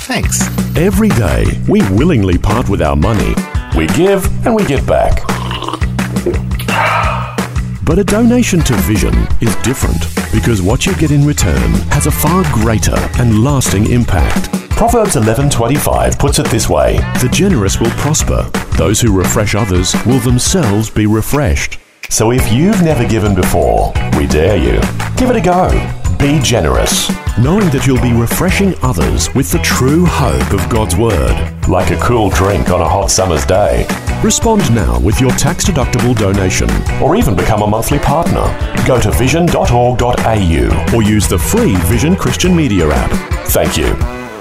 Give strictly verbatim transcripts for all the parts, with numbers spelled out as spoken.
Thanks. Every day, we willingly part with our money. We give and we get back. But a donation to Vision is different because what you get in return has a far greater and lasting impact. Proverbs eleven twenty-five puts it this way: The generous will prosper. Those who refresh others will themselves be refreshed. So if you've never given before, we dare you. Give it a go. Be generous. Knowing that you'll be refreshing others with the true hope of God's Word. Like a cool drink on a hot summer's day. Respond now with your tax-deductible donation. Or even become a monthly partner. Go to vision dot org dot a u. Or use the free Vision Christian Media app. Thank you.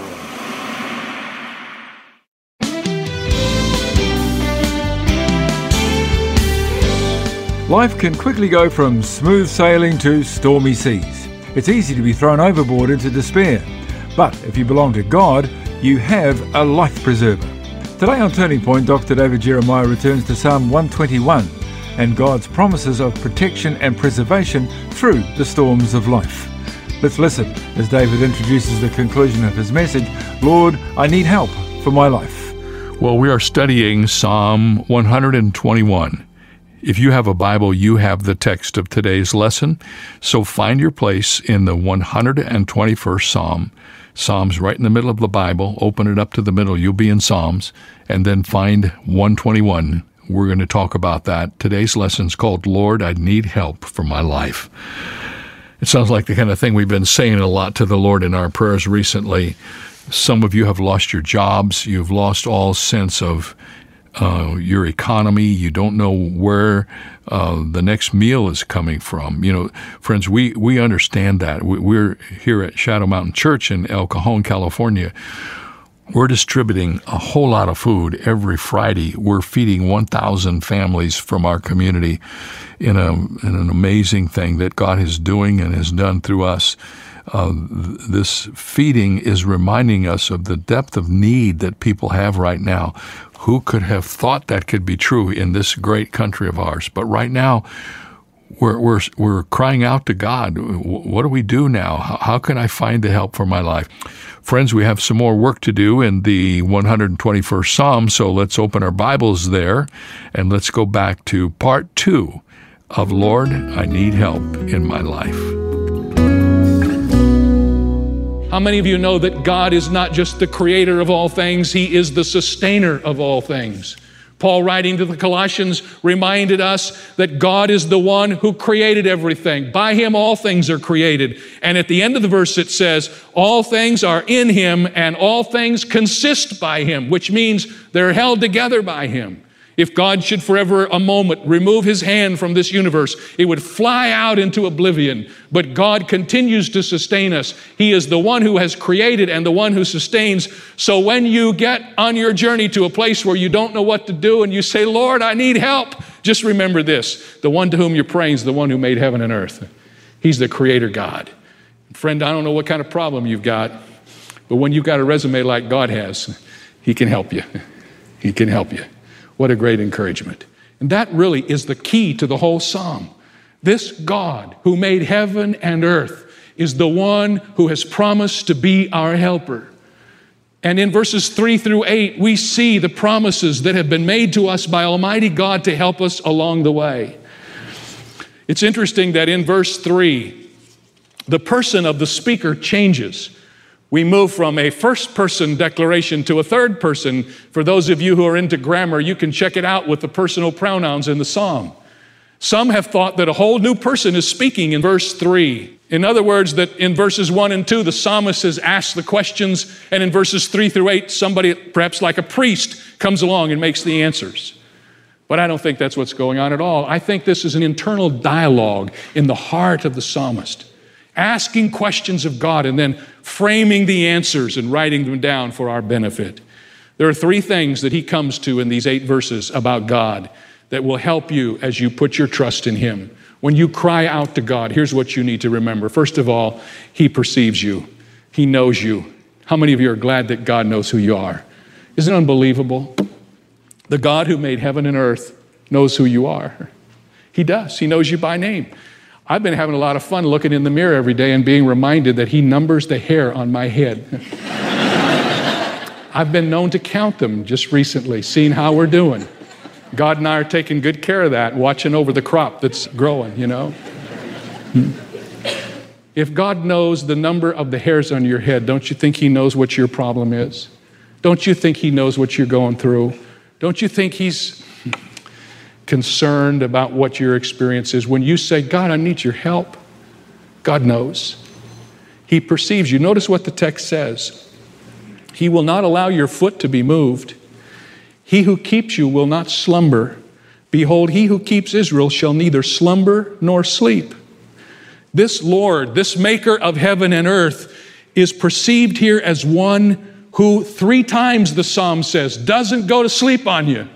Life can quickly go from smooth sailing to stormy seas. It's easy to be thrown overboard into despair. But if you belong to God, you have a life preserver. Today on Turning Point, Doctor David Jeremiah returns to Psalm one twenty-one and God's promises of protection and preservation through the storms of life. Let's listen as David introduces the conclusion of his message, Lord, I need help for my life. Well, we are studying Psalm one twenty-one. If you have a Bible, you have the text of today's lesson. So find your place in the one hundred twenty-first Psalm. Psalm's right in the middle of the Bible. Open it up to the middle. You'll be in Psalms. And then find one twenty-one. We're going to talk about that. Today's lesson is called, Lord, I Need Help for My Life. It sounds like the kind of thing we've been saying a lot to the Lord in our prayers recently. Some of you have lost your jobs. You've lost all sense of Uh, your economy. You don't know where uh, the next meal is coming from. You know, friends, we, we understand that. We, we're here at Shadow Mountain Church in El Cajon, California. We're distributing a whole lot of food every Friday. We're feeding one thousand families from our community in, a, in an amazing thing that God is doing and has done through us. Uh, th- this feeding is reminding us of the depth of need that people have right now. Who could have thought that could be true in this great country of ours? But right now, we're we're we're crying out to God. What do we do now? How, how can I find the help for my life? Friends, we have some more work to do in the one hundred twenty-first Psalm, so let's open our Bibles there, and let's go back to part two of Lord, I Need Help in My Life. How many of you know that God is not just the creator of all things, He is the sustainer of all things? Paul, writing to the Colossians, reminded us that God is the one who created everything. By Him, all things are created. And at the end of the verse, it says, all things are in Him and all things consist by Him, which means they're held together by Him. If God should forever a moment remove His hand from this universe, it would fly out into oblivion. But God continues to sustain us. He is the one who has created and the one who sustains. So when you get on your journey to a place where you don't know what to do and you say, Lord, I need help, just remember this. The one to whom you're praying is the one who made heaven and earth. He's the creator God. Friend, I don't know what kind of problem you've got, but when you've got a resume like God has, He can help you. He can help you. What a great encouragement. And that really is the key to the whole psalm. This God who made heaven and earth is the one who has promised to be our helper. And in verses three through eight, we see the promises that have been made to us by Almighty God to help us along the way. It's interesting that in verse three, the person of the speaker changes. We move from a first-person declaration to a third person. For those of you who are into grammar, you can check it out with the personal pronouns in the psalm. Some have thought that a whole new person is speaking in verse three. In other words, that in verses one and two, the psalmist has asked the questions, and in verses three through eight, somebody, perhaps like a priest, comes along and makes the answers. But I don't think that's what's going on at all. I think this is an internal dialogue in the heart of the psalmist, asking questions of God and then framing the answers and writing them down for our benefit. There are three things that he comes to in these eight verses about God that will help you as you put your trust in Him. When you cry out to God, here's what you need to remember. First of all, He perceives you. He knows you. How many of you are glad that God knows who you are? Isn't it unbelievable? The God who made heaven and earth knows who you are. He does. He knows you by name. I've been having a lot of fun looking in the mirror every day and being reminded that He numbers the hair on my head. I've been known to count them just recently, seeing how we're doing. God and I are taking good care of that, watching over the crop that's growing, you know. If God knows the number of the hairs on your head, don't you think He knows what your problem is? Don't you think He knows what you're going through? Don't you think He's concerned about what your experience is? When you say, God, I need your help, God knows. He perceives you. Notice what the text says. He will not allow your foot to be moved. He who keeps you will not slumber. Behold, He who keeps Israel shall neither slumber nor sleep. This Lord, this maker of heaven and earth, is perceived here as one who, three times the psalm says, doesn't go to sleep on you.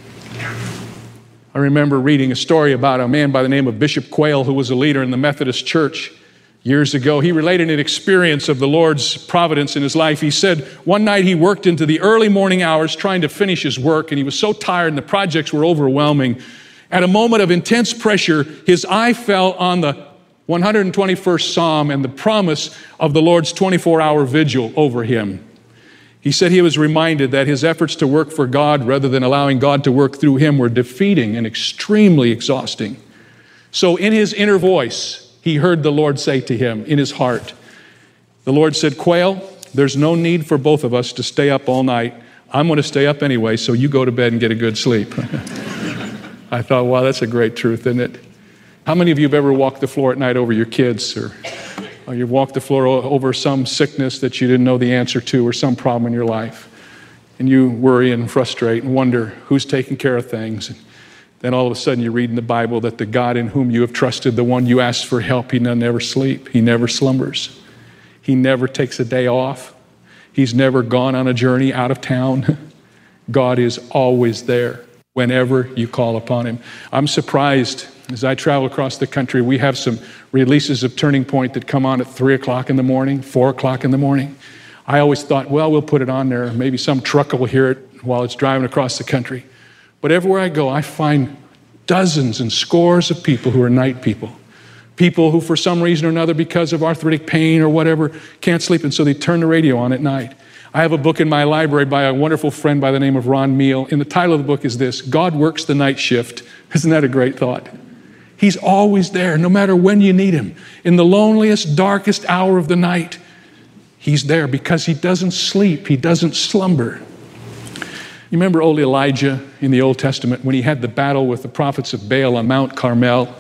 I remember reading a story about a man by the name of Bishop Quayle, who was a leader in the Methodist Church years ago. He related an experience of the Lord's providence in his life. He said one night he worked into the early morning hours trying to finish his work, and he was so tired and the projects were overwhelming. At a moment of intense pressure, his eye fell on the one hundred twenty-first Psalm and the promise of the Lord's twenty-four hour vigil over him. He said he was reminded that his efforts to work for God rather than allowing God to work through him were defeating and extremely exhausting. So in his inner voice, he heard the Lord say to him in his heart, the Lord said, Quayle, there's no need for both of us to stay up all night. I'm going to stay up anyway, so you go to bed and get a good sleep. I thought, wow, that's a great truth, isn't it? How many of you have ever walked the floor at night over your kids, or, or you've walked the floor over some sickness that you didn't know the answer to, or some problem in your life, and you worry and frustrate and wonder who's taking care of things? Then all of a sudden you read in the Bible that the God in whom you have trusted, the one you ask for help, He never sleeps. He never slumbers. He never takes a day off. He's never gone on a journey out of town. God is always there whenever you call upon Him. I'm surprised as I travel across the country, we have some releases of Turning Point that come on at three o'clock in the morning, four o'clock in the morning. I always thought, well, we'll put it on there. Maybe some trucker will hear it while it's driving across the country. But everywhere I go, I find dozens and scores of people who are night people. People who, for some reason or another, because of arthritic pain or whatever, can't sleep, and so they turn the radio on at night. I have a book in my library by a wonderful friend by the name of Ron Meal, and the title of the book is this, God Works the Night Shift. Isn't that a great thought? He's always there, no matter when you need Him. In the loneliest, darkest hour of the night, He's there because He doesn't sleep. He doesn't slumber. You remember old Elijah in the Old Testament when he had the battle with the prophets of Baal on Mount Carmel?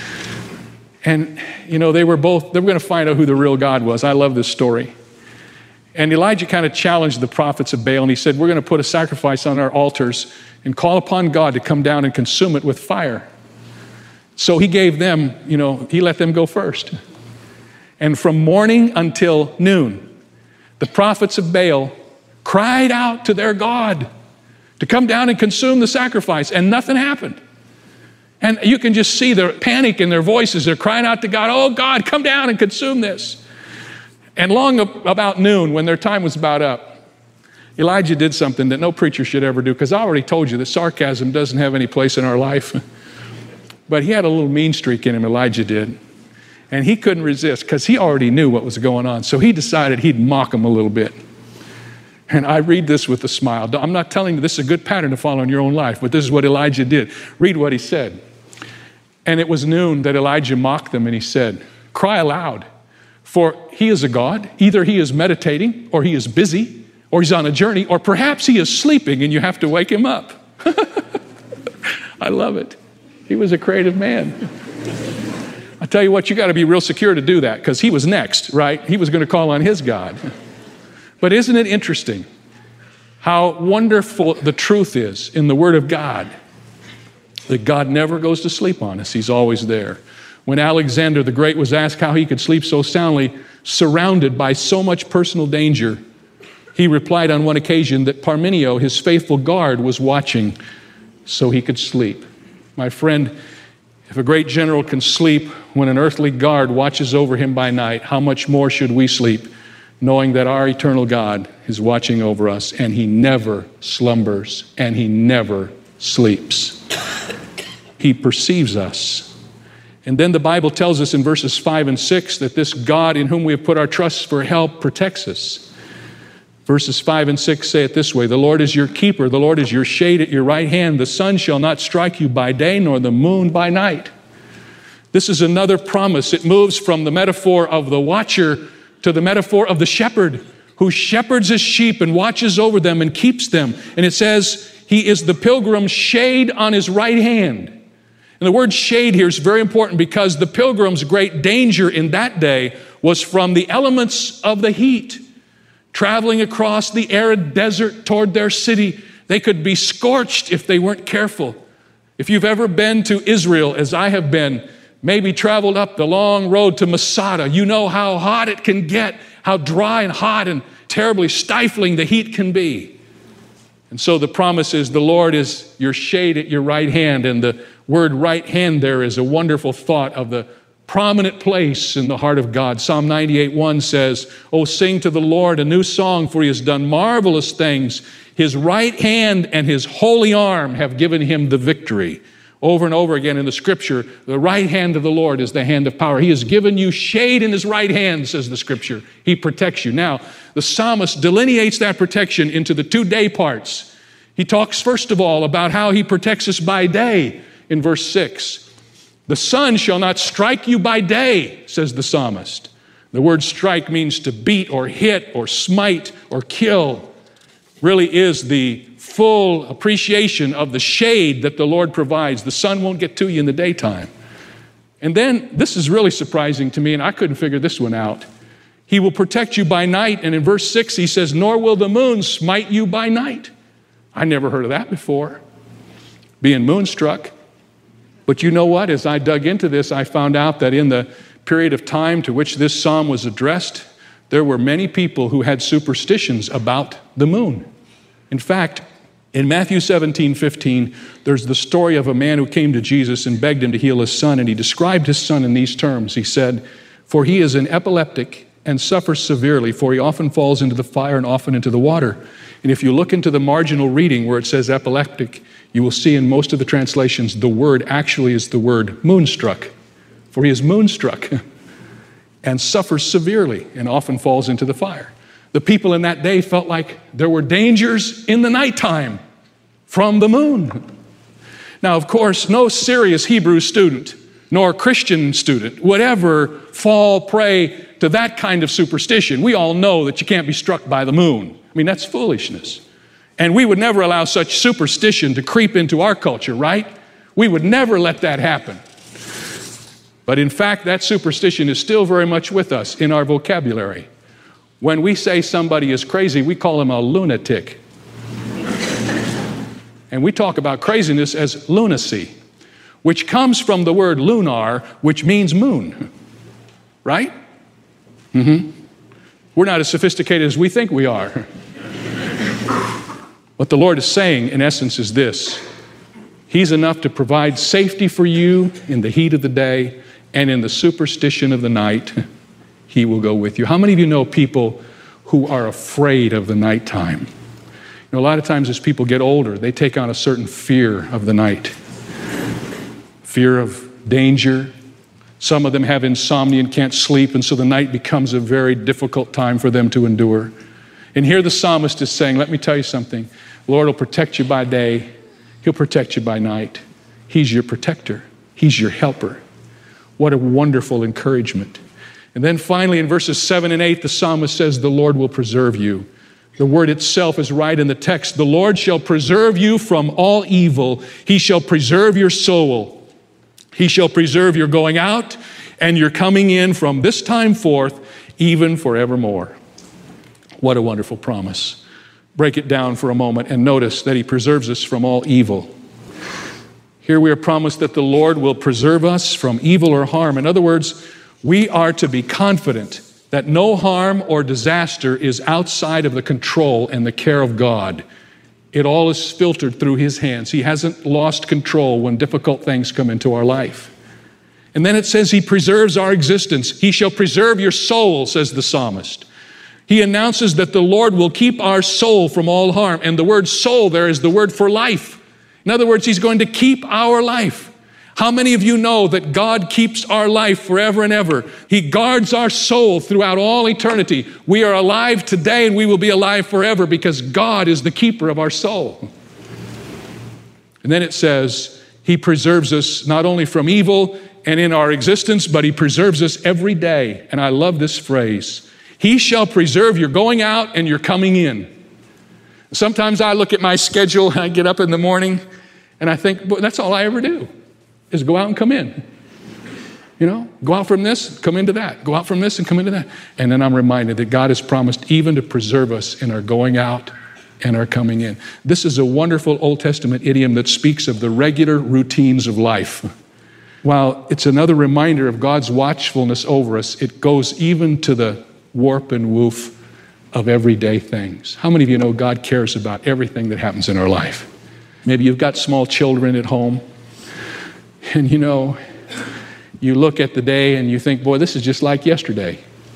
And, you know, they were both, they were going to find out who the real God was. I love this story. And Elijah kind of challenged the prophets of Baal, and he said, we're going to put a sacrifice on our altars and call upon God to come down and consume it with fire. So he gave them, you know, he let them go first. And from morning until noon, the prophets of Baal cried out to their God to come down and consume the sacrifice, and nothing happened. And you can just see the panic in their voices. They're crying out to God, oh God, come down and consume this. And long about noon, when their time was about up, Elijah did something that no preacher should ever do, because I already told you that sarcasm doesn't have any place in our life. But he had a little mean streak in him, Elijah did. And he couldn't resist because he already knew what was going on. So he decided he'd mock him a little bit. And I read this with a smile. I'm not telling you this is a good pattern to follow in your own life, but this is what Elijah did. Read what he said. And it was noon that Elijah mocked them, and he said, cry aloud, for he is a God. Either he is meditating, or he is busy, or he's on a journey, or perhaps he is sleeping and you have to wake him up. I love it. He was a creative man. I tell you what, you got to be real secure to do that, because he was next, right? He was going to call on his God. But isn't it interesting how wonderful the truth is in the Word of God, that God never goes to sleep on us. He's always there. When Alexander the Great was asked how he could sleep so soundly, surrounded by so much personal danger, he replied on one occasion that Parmenio, his faithful guard, was watching so he could sleep. My friend, if a great general can sleep when an earthly guard watches over him by night, how much more should we sleep, knowing that our eternal God is watching over us, and He never slumbers and He never sleeps. He perceives us. And then the Bible tells us in verses five and six that this God in whom we have put our trust for help protects us. Verses five and six say it this way: the Lord is your keeper, the Lord is your shade at your right hand. The sun shall not strike you by day, nor the moon by night. This is another promise. It moves from the metaphor of the watcher to the metaphor of the shepherd, who shepherds his sheep and watches over them and keeps them. And it says he is the pilgrim's shade on his right hand. And the word shade here is very important because the pilgrim's great danger in that day was from the elements of the heat. Traveling across the arid desert toward their city, they could be scorched if they weren't careful. If you've ever been to Israel, as I have been, maybe traveled up the long road to Masada, you know how hot it can get, how dry and hot and terribly stifling the heat can be. And so the promise is the Lord is your shade at your right hand, and the word right hand there is a wonderful thought of the prominent place in the heart of God. Psalm ninety-eight one says, "Oh, sing to the Lord a new song, for he has done marvelous things. His right hand and his holy arm have given him the victory." Over and over again in the scripture, the right hand of the Lord is the hand of power. He has given you shade in his right hand, says the scripture. He protects you. Now, the psalmist delineates that protection into the two day parts. He talks first of all about how he protects us by day in verse six. The sun shall not strike you by day, says the psalmist. The word strike means to beat or hit or smite or kill. Really is the full appreciation of the shade that the Lord provides. The sun won't get to you in the daytime. And then, this is really surprising to me, and I couldn't figure this one out. He will protect you by night, and in verse six he says, "Nor will the moon smite you by night." I never heard of that before, being moonstruck. But you know what? As I dug into this, I found out that in the period of time to which this psalm was addressed, there were many people who had superstitions about the moon. In fact, in Matthew seventeen fifteen, there's the story of a man who came to Jesus and begged him to heal his son, and he described his son in these terms. He said, "For he is an epileptic and suffers severely, for he often falls into the fire and often into the water." And if you look into the marginal reading where it says epileptic, you will see in most of the translations the word actually is the word moonstruck. For he is moonstruck and suffers severely and often falls into the fire. The people in that day felt like there were dangers in the nighttime from the moon. Now, of course, no serious Hebrew student nor Christian student would ever fall prey to that kind of superstition. We all know that you can't be struck by the moon. I mean, that's foolishness. And we would never allow such superstition to creep into our culture, right? We would never let that happen. But in fact, that superstition is still very much with us in our vocabulary. When we say somebody is crazy, we call him a lunatic. And we talk about craziness as lunacy, which comes from the word lunar, which means moon. Right? Mm-hmm. We're not as sophisticated as we think we are. What the Lord is saying, in essence, is this: He's enough to provide safety for you in the heat of the day, and in the superstition of the night, He will go with you. How many of you know people who are afraid of the nighttime? You know, a lot of times as people get older, they take on a certain fear of the night. Fear of danger. Some of them have insomnia and can't sleep, and so the night becomes a very difficult time for them to endure. And here the psalmist is saying, let me tell you something. The Lord will protect you by day. He'll protect you by night. He's your protector. He's your helper. What a wonderful encouragement. And then finally in verses seven and eight, the psalmist says, the Lord will preserve you. The word itself is right in the text. The Lord shall preserve you from all evil. He shall preserve your soul. He shall preserve your going out and your coming in from this time forth, even forevermore. What a wonderful promise. Break it down for a moment and notice that He preserves us from all evil. Here we are promised that the Lord will preserve us from evil or harm. In other words, we are to be confident that no harm or disaster is outside of the control and the care of God. It all is filtered through His hands. He hasn't lost control when difficult things come into our life. And then it says He preserves our existence. He shall preserve your soul, says the psalmist. He announces that the Lord will keep our soul from all harm. And the word soul there is the word for life. In other words, He's going to keep our life. How many of you know that God keeps our life forever and ever? He guards our soul throughout all eternity. We are alive today and we will be alive forever because God is the keeper of our soul. And then it says, He preserves us not only from evil and in our existence, but He preserves us every day. And I love this phrase. He shall preserve your going out and your coming in. Sometimes I look at my schedule and I get up in the morning and I think, well, that's all I ever do. Is go out and come in. You know, go out from this, come into that. Go out from this and come into that. And then I'm reminded that God has promised even to preserve us in our going out and our coming in. This is a wonderful Old Testament idiom that speaks of the regular routines of life. While it's another reminder of God's watchfulness over us, it goes even to the warp and woof of everyday things. How many of you know God cares about everything that happens in our life? Maybe you've got small children at home. And you know, you look at the day and you think, boy, this is just like yesterday.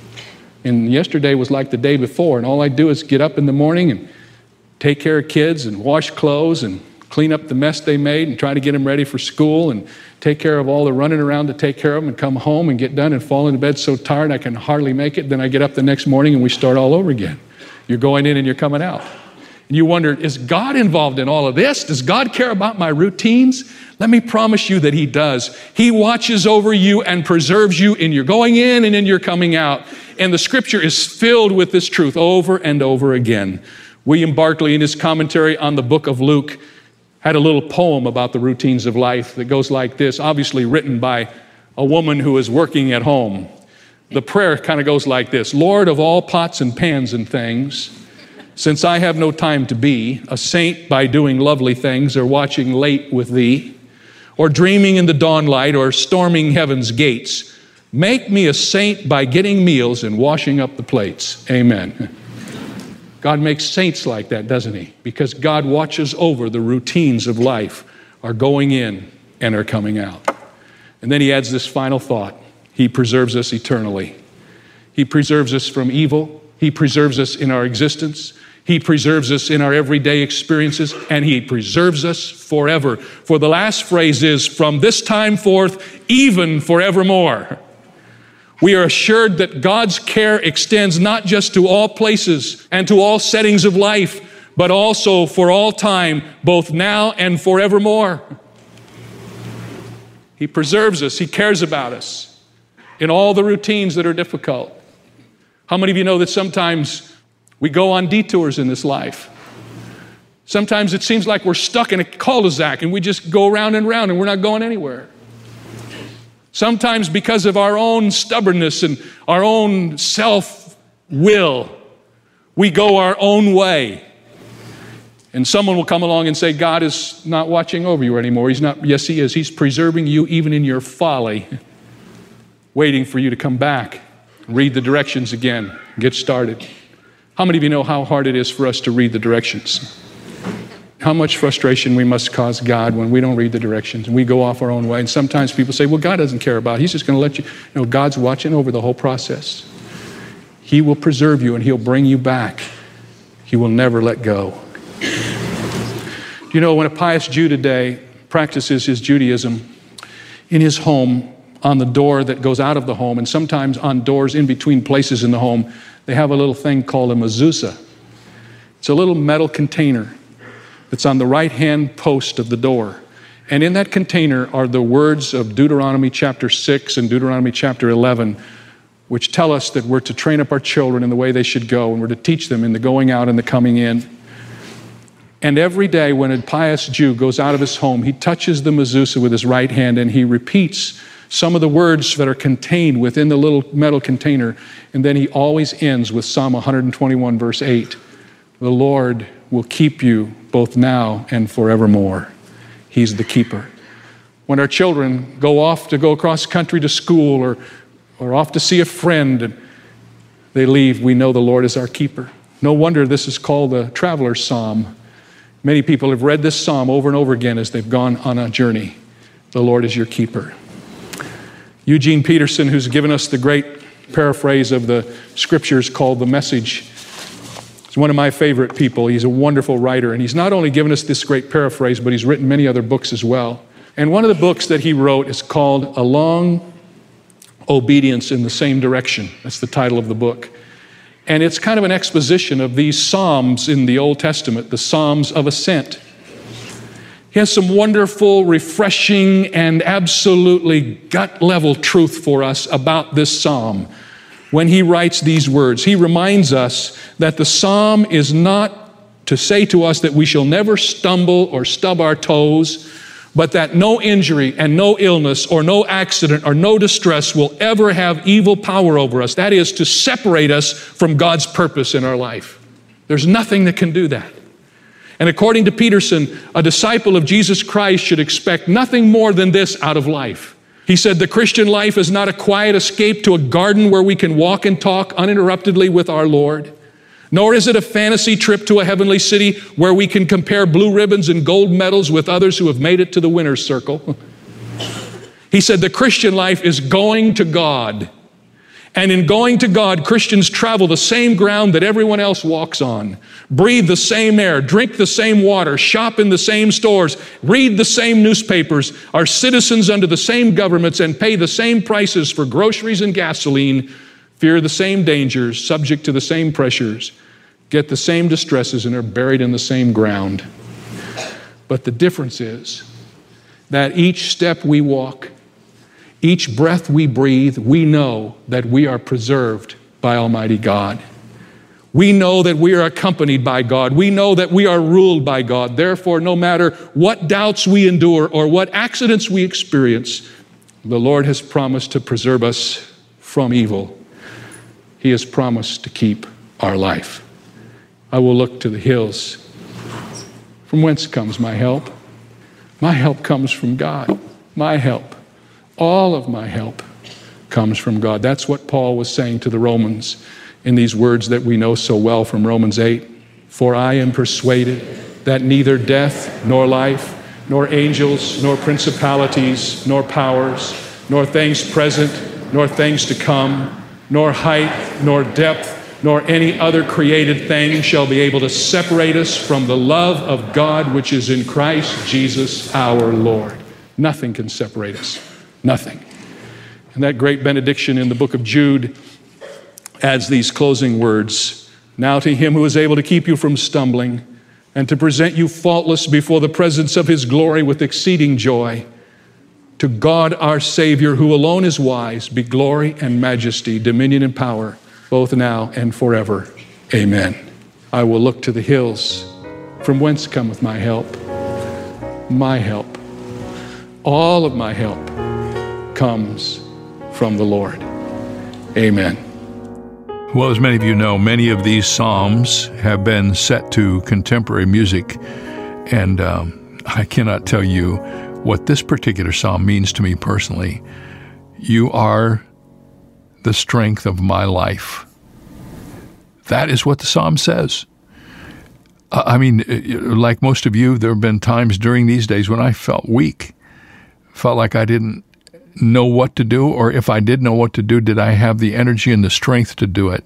And yesterday was like the day before. And all I do is get up in the morning and take care of kids and wash clothes and clean up the mess they made and try to get them ready for school and take care of all the running around to take care of them and come home and get done and fall into bed so tired I can hardly make it. Then I get up the next morning and we start all over again. You're going in and you're coming out. And you wonder, is God involved in all of this? Does God care about my routines? Let me promise you that He does. He watches over you and preserves you in your going in and in your coming out. And the Scripture is filled with this truth over and over again. William Barclay, in his commentary on the book of Luke, had a little poem about the routines of life that goes like this, obviously written by a woman who is working at home. The prayer kind of goes like this: Lord of all pots and pans and things, since I have no time to be a saint by doing lovely things or watching late with Thee, or dreaming in the dawnlight or storming heaven's gates, make me a saint by getting meals and washing up the plates. Amen. God makes saints like that, doesn't He? Because God watches over the routines of life, our going in and our coming out. And then He adds this final thought. He preserves us eternally. He preserves us from evil. He preserves us in our existence. He preserves us in our everyday experiences, and He preserves us forever. For the last phrase is, from this time forth, even forevermore. We are assured that God's care extends not just to all places and to all settings of life, but also for all time, both now and forevermore. He preserves us. He cares about us in all the routines that are difficult. How many of you know that sometimes we go on detours in this life? Sometimes it seems like we're stuck in a cul-de-sac and we just go round and round and we're not going anywhere. Sometimes because of our own stubbornness and our own self-will, we go our own way. And someone will come along and say, God is not watching over you anymore. He's not. Yes, He is. He's preserving you even in your folly, waiting for you to come back, read the directions again, get started. How many of you know how hard it is for us to read the directions? How much frustration we must cause God when we don't read the directions and we go off our own way. And sometimes people say, well, God doesn't care about it. He's just going to let you. No, God's watching over the whole process. He will preserve you and He'll bring you back. He will never let go. You know, when a pious Jew today practices his Judaism in his home, on the door that goes out of the home, and sometimes on doors in between places in the home, they have a little thing called a mezuzah. It's a little metal container that's on the right-hand post of the door. And in that container are the words of Deuteronomy chapter six and Deuteronomy chapter eleven, which tell us that we're to train up our children in the way they should go, and we're to teach them in the going out and the coming in. And every day when a pious Jew goes out of his home, he touches the mezuzah with his right hand and he repeats some of the words that are contained within the little metal container. And then he always ends with Psalm one twenty-one, verse eight. The Lord will keep you both now and forevermore. He's the keeper. When our children go off to go across country to school or, or off to see a friend and they leave, we know the Lord is our keeper. No wonder this is called the traveler's psalm. Many people have read this psalm over and over again as they've gone on a journey. The Lord is your keeper. Eugene Peterson, who's given us the great paraphrase of the scriptures called The Message, is one of my favorite people. He's a wonderful writer, and he's not only given us this great paraphrase, but he's written many other books as well. And one of the books that he wrote is called A Long Obedience in the Same Direction. That's the title of the book. And it's kind of an exposition of these Psalms in the Old Testament, the Psalms of Ascent. He has some wonderful, refreshing, and absolutely gut-level truth for us about this psalm. When he writes these words, he reminds us that the psalm is not to say to us that we shall never stumble or stub our toes, but that no injury and no illness or no accident or no distress will ever have evil power over us. That is, to separate us from God's purpose in our life. There's nothing that can do that. And according to Peterson, a disciple of Jesus Christ should expect nothing more than this out of life. He said, the Christian life is not a quiet escape to a garden where we can walk and talk uninterruptedly with our Lord. Nor is it a fantasy trip to a heavenly city where we can compare blue ribbons and gold medals with others who have made it to the winner's circle. He said the Christian life is going to God. And in going to God, Christians travel the same ground that everyone else walks on, breathe the same air, drink the same water, shop in the same stores, read the same newspapers, are citizens under the same governments, and pay the same prices for groceries and gasoline, fear the same dangers, subject to the same pressures, get the same distresses, and are buried in the same ground. But the difference is that each step we walk, each breath we breathe, we know that we are preserved by Almighty God. We know that we are accompanied by God. We know that we are ruled by God. Therefore, no matter what doubts we endure or what accidents we experience, the Lord has promised to preserve us from evil. He has promised to keep our life. I will look to the hills. From whence comes my help? My help comes from God. My help. All of my help comes from God. That's what Paul was saying to the Romans in these words that we know so well from Romans eight. For I am persuaded that neither death, nor life, nor angels, nor principalities, nor powers, nor things present, nor things to come, nor height, nor depth, nor any other created thing shall be able to separate us from the love of God which is in Christ Jesus our Lord. Nothing can separate us. Nothing. And that great benediction in the book of Jude adds these closing words. Now to him who is able to keep you from stumbling and to present you faultless before the presence of his glory with exceeding joy, to God our Savior, who alone is wise, be glory and majesty, dominion and power, both now and forever. Amen. I will look to the hills. From whence cometh my help? My help. All of my help comes from the Lord. Amen. Well, as many of you know, many of these psalms have been set to contemporary music, and um, I cannot tell you what this particular psalm means to me personally. You are the strength of my life. That is what the psalm says. I mean, like most of you, there have been times during these days when I felt weak, felt like I didn't know what to do, or if I did know what to do, did I have the energy and the strength to do it?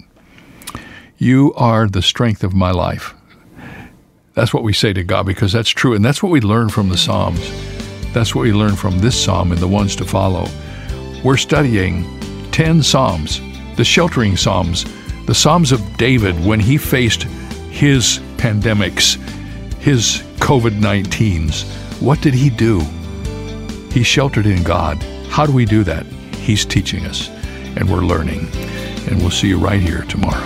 You are the strength of my life. That's what we say to God, because that's true, and that's what we learn from the Psalms. That's what we learn from this psalm and the ones to follow. We're studying ten Psalms, the sheltering Psalms, the Psalms of David when he faced his pandemics, his covid nineteens. What did he do? He sheltered in God. How do we do that? He's teaching us, and we're learning. And we'll see you right here tomorrow.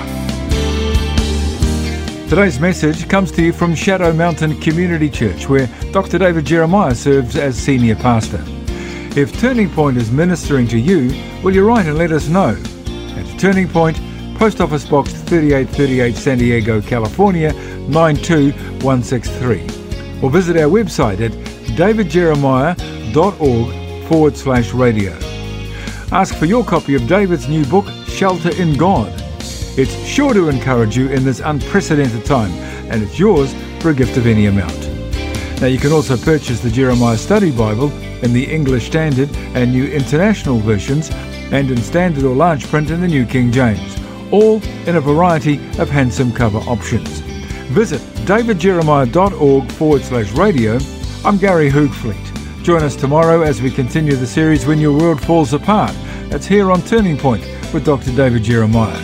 Today's message comes to you from Shadow Mountain Community Church, where Doctor David Jeremiah serves as senior pastor. If Turning Point is ministering to you, will you write and let us know? At Turning Point, Post Office Box thirty-eight thirty-eight, San Diego, California, nine two one six three. Or visit our website at davidjeremiah.org forward slash radio. Ask for your copy of David's new book, Shelter in God. It's sure to encourage you in this unprecedented time, and it's yours for a gift of any amount. Now you can also purchase the Jeremiah Study Bible in the English Standard and New International versions, and in standard or large print in the New King James, all in a variety of handsome cover options. Visit davidjeremiah.org forward slash radio. I'm Gary Hoogfleet. Join us tomorrow as we continue the series When Your World Falls Apart. That's here on Turning Point with Doctor David Jeremiah.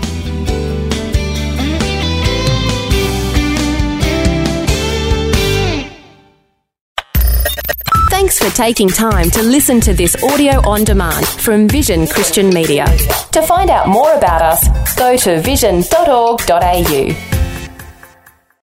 Thanks for taking time to listen to this audio on demand from Vision Christian Media. To find out more about us, go to vision dot org dot a u.